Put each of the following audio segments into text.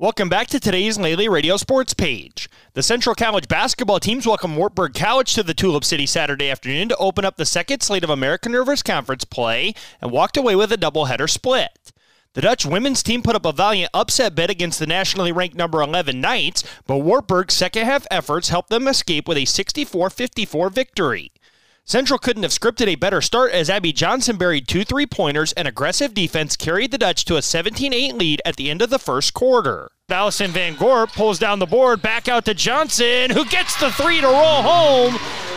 Welcome back to today's Lely Radio Sports Page. The Central College basketball teams welcome Wartburg College to the Tulip City Saturday afternoon to open up the second slate of American Rivers Conference play and walked away with a doubleheader split. The Dutch women's team put up a valiant upset bid against the nationally ranked number 11 Knights, but Wartburg's second-half efforts helped them escape with a 64-54 victory. Central couldn't have scripted a better start as Abby Johnson buried 2 3-pointers and aggressive defense carried the Dutch to a 17-8 lead at the end of the first quarter. Allison Van Gorp pulls down the board, back out to Johnson, who gets the 3 to roll home.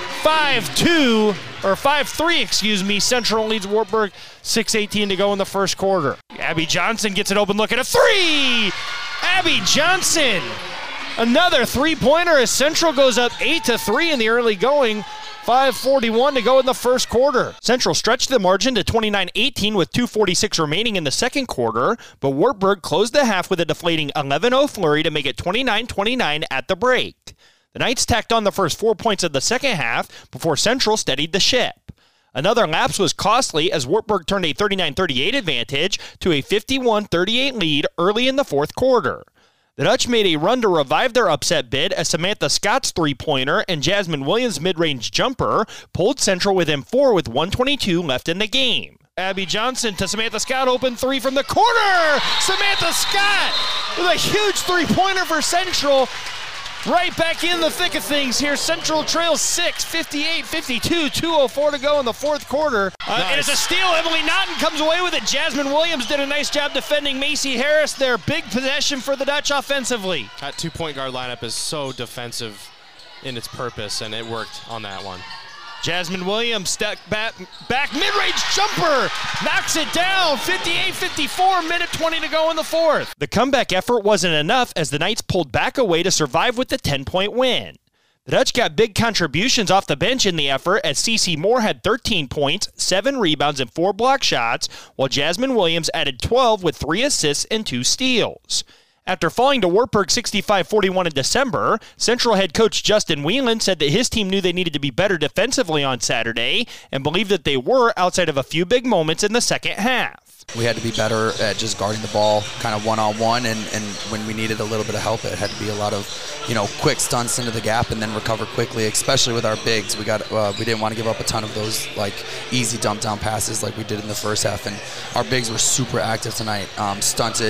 5-3, Central leads Wartburg 6:18 to go in the first quarter. Abby Johnson gets an open look at a 3! Abby Johnson! Another 3-pointer as Central goes up 8-3 in the early going. 5:41 to go in the first quarter. Central stretched the margin to 29-18 with 2:46 remaining in the second quarter, but Wartburg closed the half with a deflating 11-0 flurry to make it 29-29 at the break. The Knights tacked on the first 4 points of the second half before Central steadied the ship. Another lapse was costly as Wartburg turned a 39-38 advantage to a 51-38 lead early in the fourth quarter. The Dutch made a run to revive their upset bid as Samantha Scott's 3-pointer and Jasmine Williams' mid-range jumper pulled Central within 4 with 1:22 left in the game. Abby Johnson to Samantha Scott, open 3 from the corner! Samantha Scott with a huge 3-pointer for Central. Right back in the thick of things here. Central trails 6, 58-52, 2:04 to go in the fourth quarter. Nice. And it's a steal. Emily Naughton comes away with it. Jasmine Williams did a nice job defending Macy Harris. Their big possession for the Dutch offensively. That two-point guard lineup is so defensive in its purpose, and it worked on that one. Jasmine Williams step back mid-range jumper, knocks it down, 58-54, minute 20 to go in the fourth. The comeback effort wasn't enough as the Knights pulled back away to survive with the 10-point win. The Dutch got big contributions off the bench in the effort as Cece Moore had 13 points, 7 rebounds, and 4 block shots, while Jasmine Williams added 12 with 3 assists and 2 steals. After falling to Wartburg 65-41 in December, Central head coach Justin Whelan said that his team knew they needed to be better defensively on Saturday and believed that they were outside of a few big moments in the second half. We had to be better at just guarding the ball kind of one-on-one, and when we needed a little bit of help, it had to be a lot of, quick stunts into the gap and then recover quickly, especially with our bigs. We didn't want to give up a ton of those easy dump down passes like we did in the first half, and our bigs were super active tonight, stunting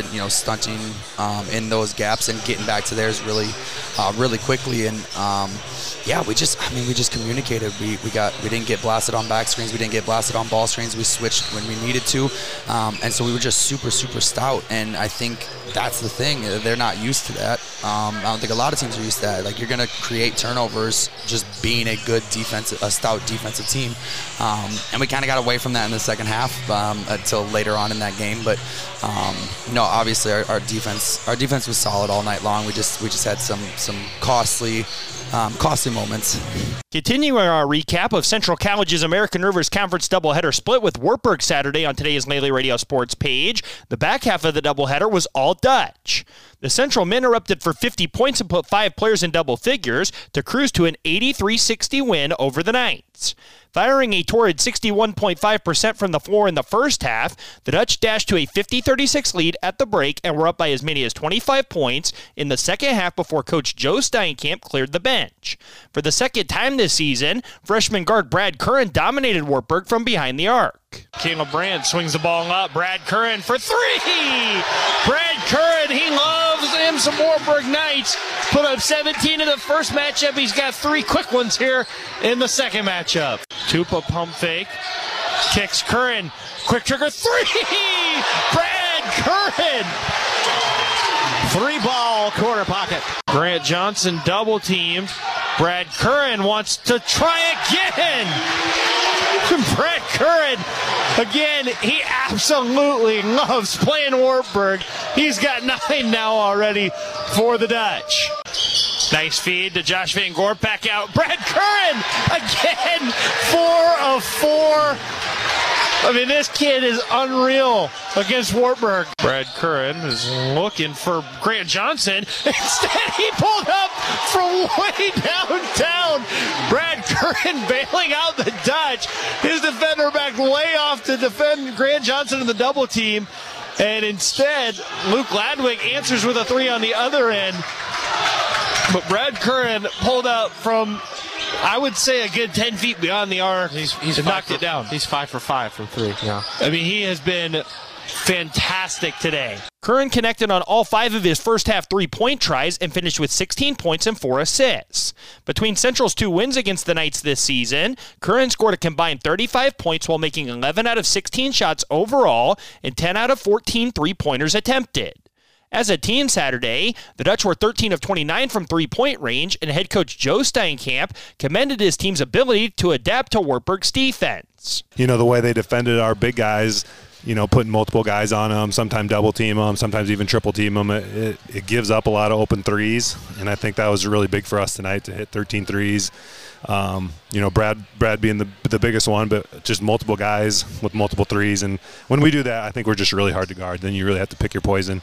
in those gaps and getting back to theirs really quickly. And we just communicated. We didn't get blasted on back screens. We didn't get blasted on ball screens. We switched when we needed to. And so we were just super, super stout, and I think that's the thing. They're not used to that. I don't think a lot of teams are used to that. You're going to create turnovers just being a stout defensive team. And we kind of got away from that in the second half until later on in that game. But obviously our defense was solid all night long. We just had some costly moments. Continuing our recap of Central College's American Rivers Conference doubleheader split with Wartburg Saturday on today's Lely Radio Sports Page, the back half of the doubleheader was all Dutch. The Central men erupted for 50 points and put 5 players in double figures to cruise to an 83-60 win over the Knights. Firing a torrid 61.5% from the floor in the first half, the Dutch dashed to a 50-36 lead at the break and were up by as many as 25 points in the second half before coach Joe Steinkamp cleared the bench. For the second time this season, freshman guard Brad Curran dominated Wartburg from behind the arc. Caleb Brandt swings the ball up. Brad Curran for 3! Brad Curran, he loves him some Wartburg Knights. Put up 17 in the first matchup. He's got 3 quick ones here in the second matchup. Tupa pump fake. Kicks Curran. Quick trigger 3! Brad Curran! 3-ball corner pocket. Grant Johnson double teamed. Brad Curran wants to try again. Brad Curran, again, he absolutely loves playing Wartburg. He's got 9 now already for the Dutch. Nice feed to Josh Van Gorp, back out. Brad Curran, again, 4 of 4. I mean, this kid is unreal against Wartburg. Brad Curran is looking for Grant Johnson. Instead, he pulled up from way downtown. Brad Curran bailing out the Dutch. His defender back way off to defend Grant Johnson in the double team. And instead, Luke Ladwig answers with a 3 on the other end. But Brad Curran pulled out from, I would say, a good 10 feet beyond the arc and knocked it down. He's 5 for 5 from 3. Yeah. I mean, he has been fantastic today. Curran connected on all 5 of his first half 3-point tries and finished with 16 points and 4 assists. Between Central's 2 wins against the Knights this season, Curran scored a combined 35 points while making 11 out of 16 shots overall and 10 out of 14 3-pointers attempted. As a team Saturday, the Dutch were 13 of 29 from 3-point range, and head coach Joe Steinkamp commended his team's ability to adapt to Wartburg's defense. You know, the way they defended our big guys, you know, putting multiple guys on them, sometimes double team them, sometimes even triple team them. It gives up a lot of open threes, and I think that was really big for us tonight to hit 13 threes. You know, Brad being the biggest one, but just multiple guys with multiple threes. And when we do that, I think we're just really hard to guard. Then you really have to pick your poison,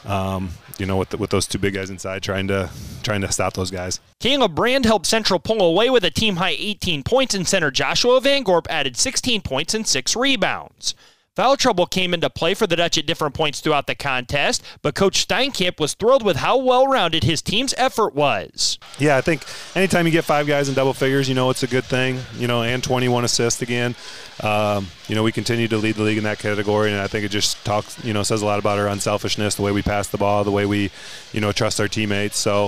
you know, with those 2 big guys inside trying to stop those guys. Caleb Brand helped Central pull away with a team-high 18 points, and center Joshua Van Gorp added 16 points and 6 rebounds. Foul trouble came into play for the Dutch at different points throughout the contest, but Coach Steinkamp was thrilled with how well-rounded his team's effort was. Yeah, I think anytime you get 5 guys in double figures, you know, it's a good thing, you know, and 21 assists again. You know, we continue to lead the league in that category, and I think it just talks, you know, says a lot about our unselfishness, the way we pass the ball, the way we, you know, trust our teammates. So,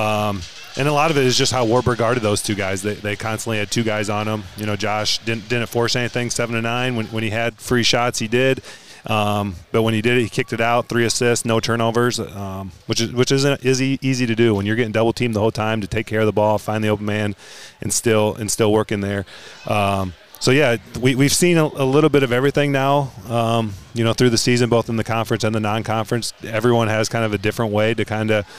and a lot of it is just how Wartburg guarded those 2 guys. They constantly had 2 guys on them. You know, Josh didn't force anything 7 to 9. When he had free shots, he did. But when he did it, he kicked it out, 3 assists, no turnovers, which is easy to do when you're getting double teamed the whole time, to take care of the ball, find the open man, and still work in there. So, yeah, we've seen a little bit of everything now, you know, through the season, both in the conference and the non-conference. Everyone has kind of a different way to kind of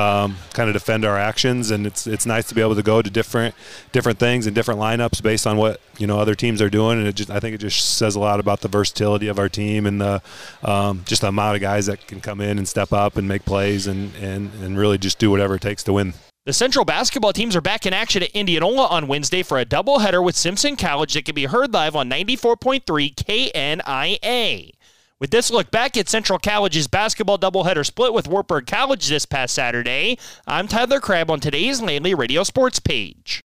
defend our actions, and it's nice to be able to go to different things and different lineups based on what, you know, other teams are doing. And I think it just says a lot about the versatility of our team and the just the amount of guys that can come in and step up and make plays and really just do whatever it takes to win. The Central basketball teams are back in action at Indianola on Wednesday for a doubleheader with Simpson College that can be heard live on 94.3 KNIA. With this look back at Central College's basketball doubleheader split with Wartburg College this past Saturday, I'm Tyler Crabb on today's Landly Radio Sports page.